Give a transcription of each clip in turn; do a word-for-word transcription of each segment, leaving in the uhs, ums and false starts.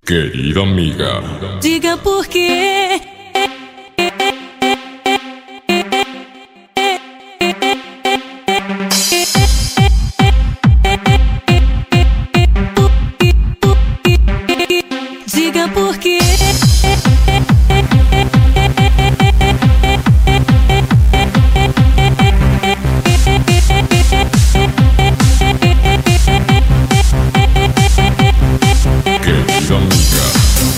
Querida amiga, diga por quê. Diga por quê. querida amiga,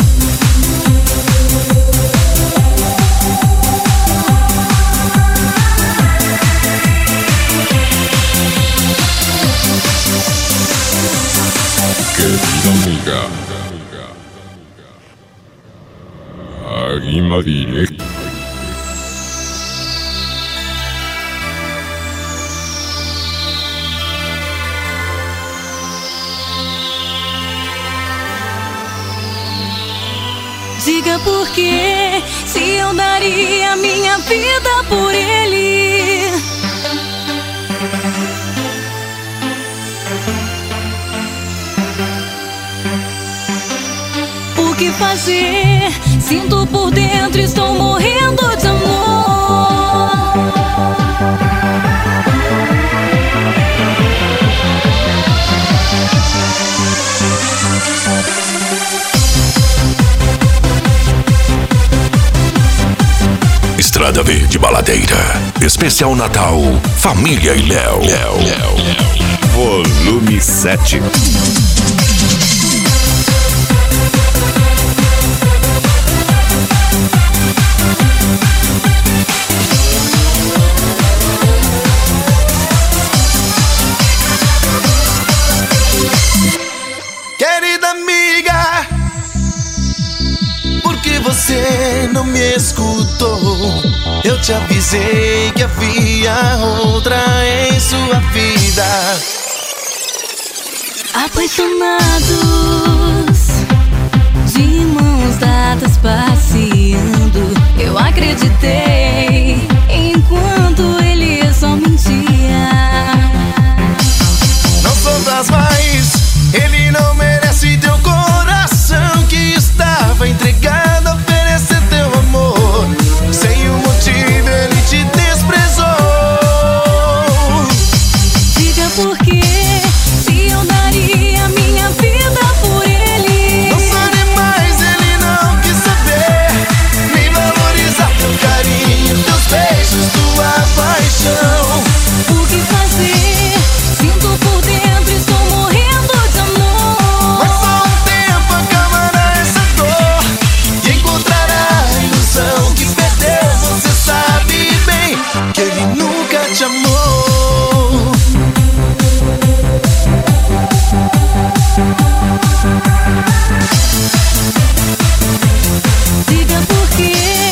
querida amiga, Águima Directa. Diga por quê, se eu daria minha vida por ele. O que fazer? Sinto por dentro, estou morrendo de amor. Estrada Verde Baladeira. Especial Natal, Família e Léo. Léo, Léo. Volume sete. Querida amiga, por que você não me escutou? Eu te avisei que havia outra em sua vida. Apaixonados, de mãos dadas passeando, eu acreditei enquanto ele só mentia. Não sofras mais, ele não merece teu coração que estava entregado a oferecer teu amor. Sem um motivo ele te desprezou. Diga por quê, se eu daria minha vida por ele. Não sabe mais, ele não quis saber, nem valorizar teu carinho, teus beijos, tua paixão. O que fazer? Sinto por dentro, estou morrendo de amor. Mas só um tempo acabará essa dor e encontrará a ilusão que perdeu. Você sabe bem que ele nunca te amou. Diga por quê.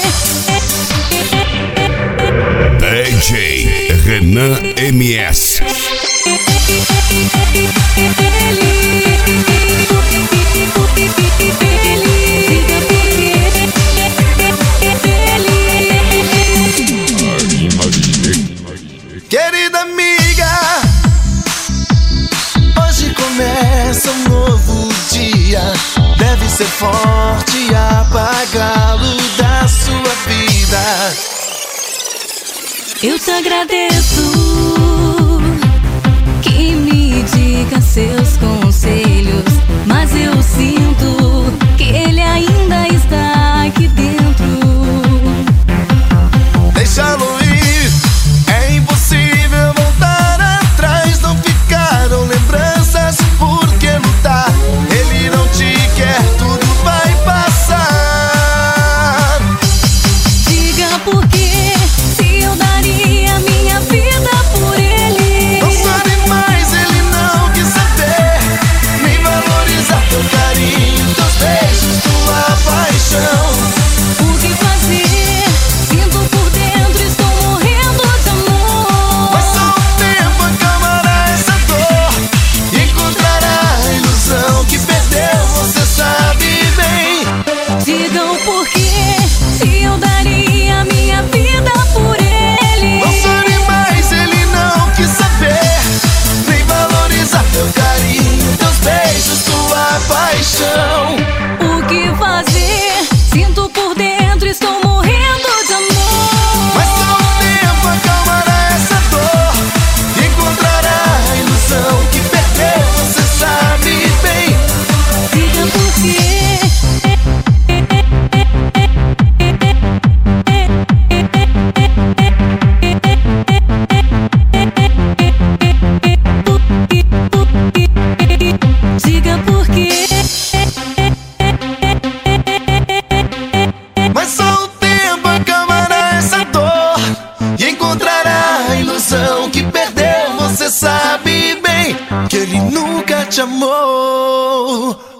D J Renan M S. Águima Directa. Querida amiga, hoje começa um novo dia. Deve ser forte e apagá-lo da sua vida. Eu te agradeço que me diga seus conselhos, mas eu sinto que ele ainda está aqui dentro. Deixá-lo ir, é impossível voltar atrás. Não ficaram lembranças, por que lutar? Ele não te quer, tudo vai passar. Diga por quê, se eu daria minha vida por ele. Não sabe mais, ele não quis saber, nem valorizar teu carinho, teus beijos. te amou.